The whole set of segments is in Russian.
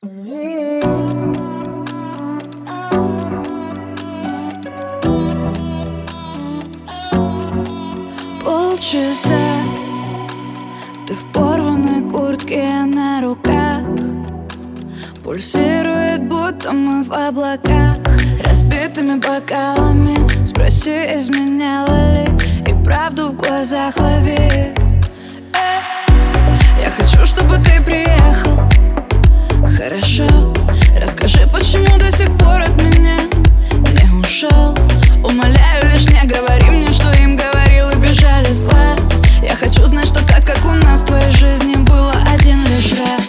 Полчаса ты в порванной куртке, на руках пульсирует, будто мы в облаках. Разбитыми бокалами спроси, изменяла ли, и правду в глазах лови. Я хочу, чтобы ты приехал. Хорошо, расскажи, почему до сих пор от меня не ушел. Умоляю, лишь не говори мне, что им говорил и бежали с глаз. Я хочу знать, что так, как у нас в твоей жизни было один лишь раз.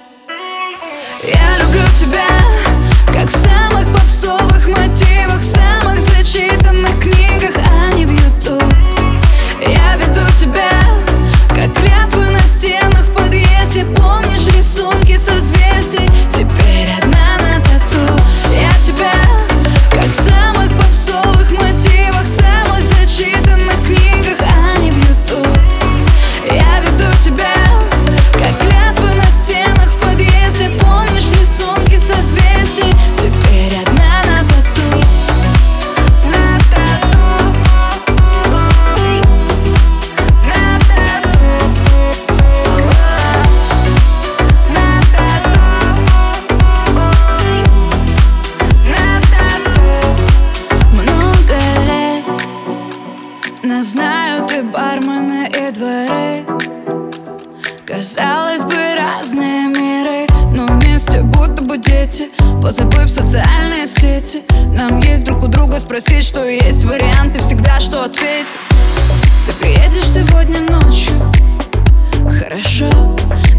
Я люблю тебя, как в самых попсовых мотивах, самых зачитанных книгах, а не в YouTube. Я веду тебя, как клятвы на стенах в подъезде. Помнишь рисунки созвездий? Теперь одна на тату. Я тебя, как в самых попсовых мотивах, самых зачитанных книгах, а не в YouTube. Я веду тебя, как клятвы на стенах в подъезде. Помнишь рисунки созвездий? Теперь одна на тату. На тату. На тату. На тату. Много лет нас знают и бармены, и дворы. Казалось бы, разные миры, но вместе будто бы дети, позабыв социальные сети. Нам есть друг у друга спросить, что есть варианты, всегда что ответить. Ты приедешь сегодня ночью? Хорошо,